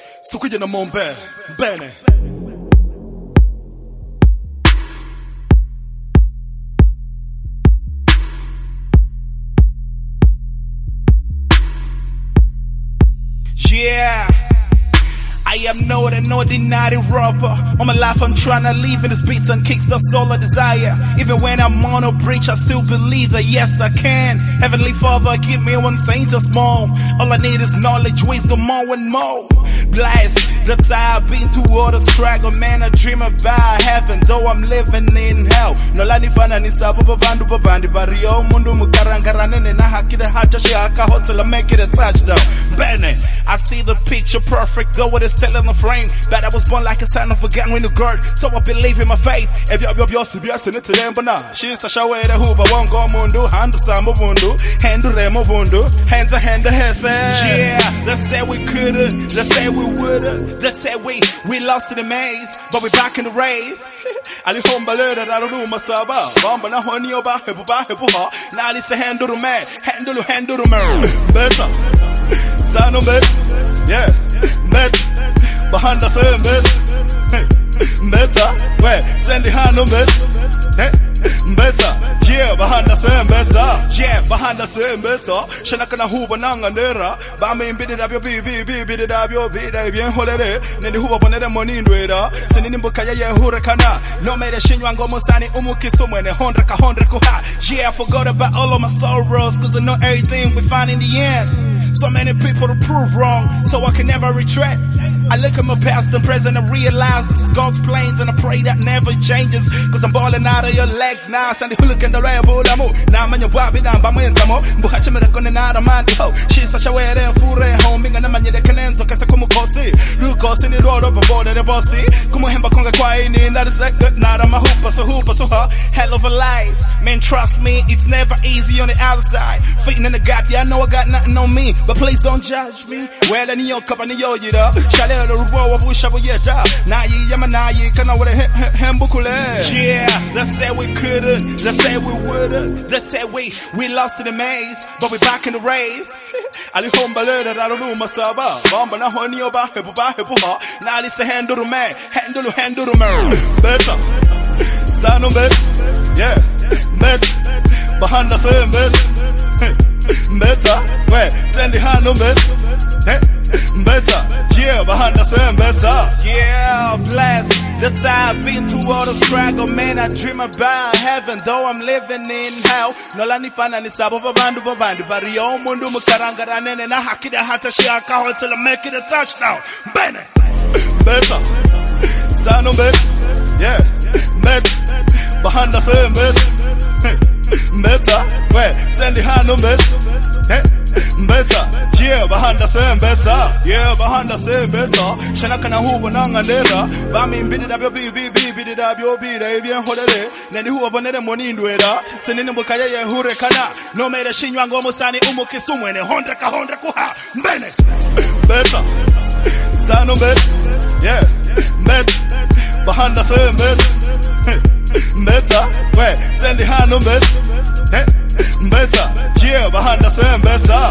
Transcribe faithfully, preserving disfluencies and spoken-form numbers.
Sukuje na mombe bene. Yeah, I am not an ordinary rapper. All my life I'm tryna live in this beats and kicks, that's all I desire. Even when I'm on a bridge, I still believe that yes I can. Heavenly Father, give me one saint or small. All I need is knowledge, wisdom, more and more. Blessed, that's how I've been through all the struggle. Man, I dream about heaven, though I'm living in hell. No lani fana ni sababu bandu babandi Bario mundu mukarangaranene na hakida hacha shiaka hotel I make it a touchdown. Bene, I see the picture perfect, though it is still in the frame. That I was born like a son of a gun when the girl, so I believe in my faith. Ebyo byo byo sibya sene telembana. She's a shawere huba wongo mundu handu sambo mundu handu remo bundu hands a hand hese. Yeah, they said we couldn't, they said we wouldn't, they said we we lost in the maze, but we back in the race. Ali homba lera raru masaba bamba na honi oba hebu ba hebu ha na ali se handle man handle handle man better sano bet yeah bet behind the same bet better where send the hand no bet better yeah behind the same better yeah behind the same better shanaka na huba nanga nera ba me mbidi dabyo bi bi bi bi dabyo bi da bien holere nende huba bonere moni ndwera senini mboka ya yehure kana no mere shinywa ngomo sani umukiso mwene hondre ka hondre ko ha yeah I forgot about all of my sorrows cause I know everything we find in the end. So many people to prove wrong so I can never retreat. I look at my past and present and realize this is God's plans and I pray that never changes cause I'm balling out of your leg now. Sandy look in the rebel amo now man you wabi down by my enzamo buhache me rekone na ramandi ho she's such a way and fure home minga na manye de kenenzo kasa kumu kosi lukosi ni road up aboard the bossy kumu hemba konga kwa ini na the second na rama hoopa so hoopa so ha hell of a life man trust me it's never easy on the outside fitting in the gap yeah I know I got nothing on me but please don't judge me well any your cup and yo you know shale the rubo of wishabu yeta na yi yama na yi kana with a hembukule yeah they said we couldn't they said we wouldn't they said we we lost in the maze but we back in the race ali homba lera raru masaba bamba na honi oba hebu ba hebu ha na ali se handle man handle handle man better sano bet yeah bet behind the same bet better where send the hand no bet better yeah behind the same better yeah blessed that's how I've been through all the struggle man I dream about heaven though I'm living in hell no lani fana ni sababu bandu babandi Bario mundu mukarangaranene na hakida hata shiaka hotel I make it a touchdown bene better sano bet yeah bet behind the same bet better where send the hand no bet better yeah behind the same better yeah behind the same better shanaka na huba nanga nera ba me mbidi dabyo bi bi bi bi dabyo bi da bien holere nende huba bonere moni ndwera senene mboka ya yehure kana no mere shinywa ngomo sani umukiso mwene hondre ka hondre ko ha mbene better sano bet yeah bet behind the same bet better where send the hand no bet better yeah behind the same better